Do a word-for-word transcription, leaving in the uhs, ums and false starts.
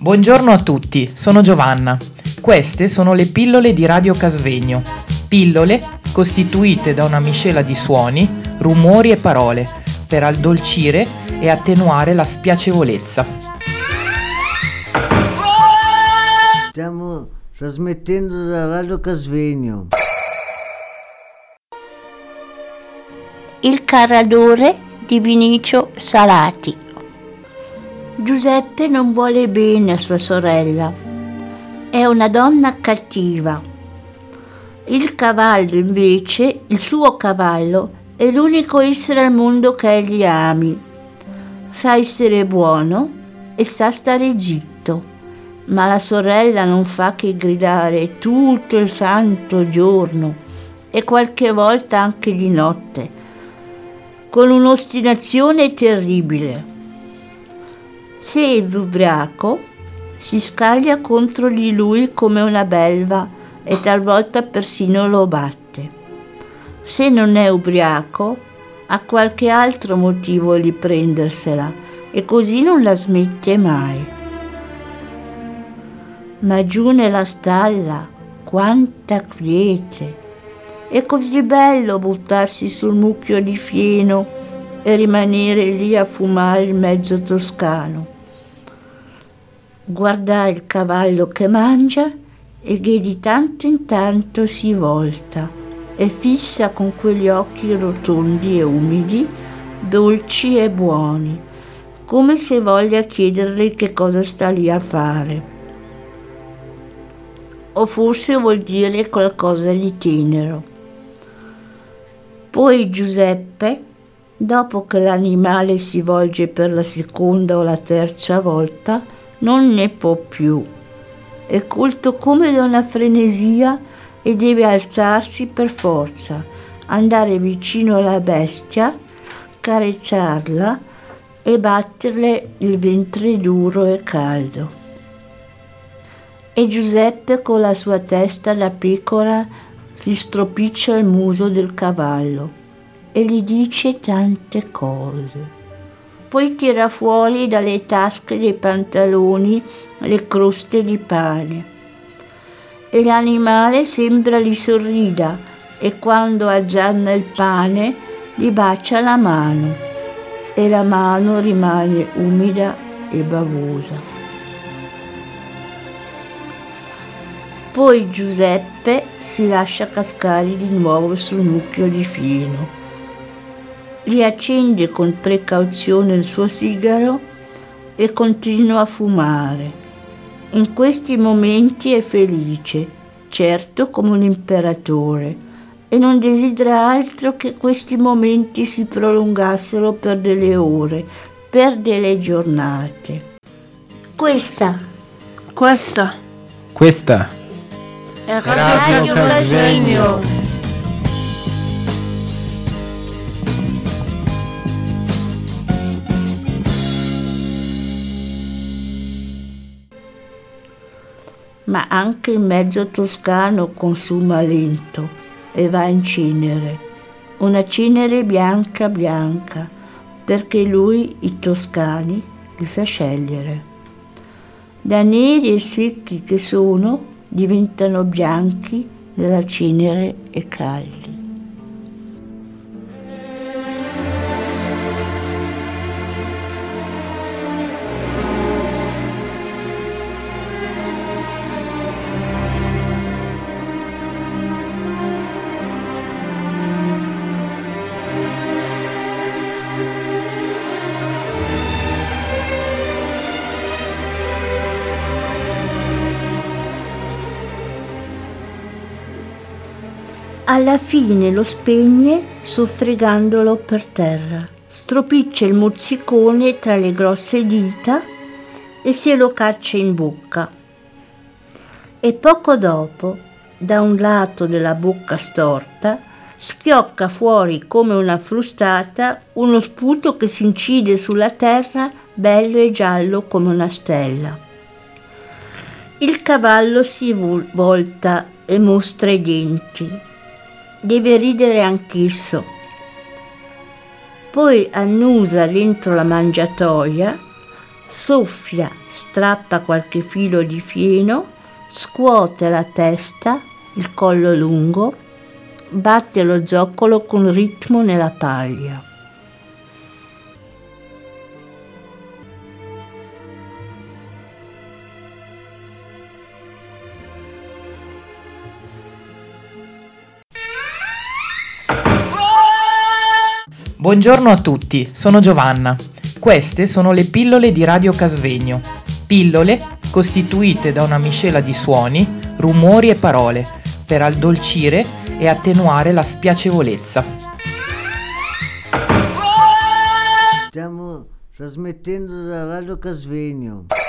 Buongiorno a tutti, sono Giovanna. Queste sono le pillole di Radio Casvegno. Pillole costituite da una miscela di suoni, rumori e parole per addolcire e attenuare la spiacevolezza. Stiamo trasmettendo da Radio Casvegno. Il carradore di Vinicio Salati. Giuseppe non vuole bene a sua sorella. È una donna cattiva. Il cavallo, invece, il suo cavallo, è l'unico essere al mondo che egli ami. Sa essere buono e sa stare zitto, ma la sorella non fa che gridare tutto il santo giorno e qualche volta anche di notte, con un'ostinazione terribile. Se è ubriaco, si scaglia contro di lui come una belva e talvolta persino lo batte. Se non è ubriaco, ha qualche altro motivo di prendersela e così non la smette mai. Ma giù nella stalla, quanta quiete! È così bello buttarsi sul mucchio di fieno e rimanere lì a fumare il mezzo toscano. Guardare il cavallo che mangia e che di tanto in tanto si volta e fissa con quegli occhi rotondi e umidi, dolci e buoni, come se voglia chiederle che cosa sta lì a fare. O forse vuol dire qualcosa di tenero. Poi Giuseppe, dopo che l'animale si volge per la seconda o la terza volta, non ne può più. È colto come da una frenesia e deve alzarsi per forza, andare vicino alla bestia, carezzarla e batterle il ventre duro e caldo. E Giuseppe con la sua testa da pecora si stropiccia il muso del cavallo e gli dice tante cose. Poi tira fuori dalle tasche dei pantaloni le croste di pane e l'animale sembra gli sorrida e quando aggianna il pane gli bacia la mano e la mano rimane umida e bavosa. Poi Giuseppe si lascia cascare di nuovo sul mucchio di fieno. Riaccende con precauzione il suo sigaro e continua a fumare. In questi momenti è felice, certo come un imperatore, e non desidera altro che questi momenti si prolungassero per delle ore, per delle giornate. Questa, Questa Questa è Radio Radio Casvegno. ma anche il mezzo toscano consuma lento e va in cenere, una cenere bianca bianca, perché lui, i toscani, li sa scegliere. Da neri e secchi che sono, diventano bianchi nella cenere e caldi. Alla fine lo spegne soffregandolo per terra, stropiccia il mozzicone tra le grosse dita e se lo caccia in bocca. E poco dopo, da un lato della bocca storta, schiocca fuori come una frustata uno sputo che si incide sulla terra bello e giallo come una stella. Il cavallo si volta e mostra i denti. Deve ridere anch'esso. Poi annusa dentro la mangiatoia soffia, strappa qualche filo di fieno, scuote la testa, il collo lungo, batte lo zoccolo con ritmo nella paglia. Buongiorno a tutti, sono Giovanna. Queste sono le pillole di Radio Casvegno. Pillole costituite da una miscela di suoni, rumori e parole per addolcire e attenuare la spiacevolezza. Stiamo trasmettendo da Radio Casvegno.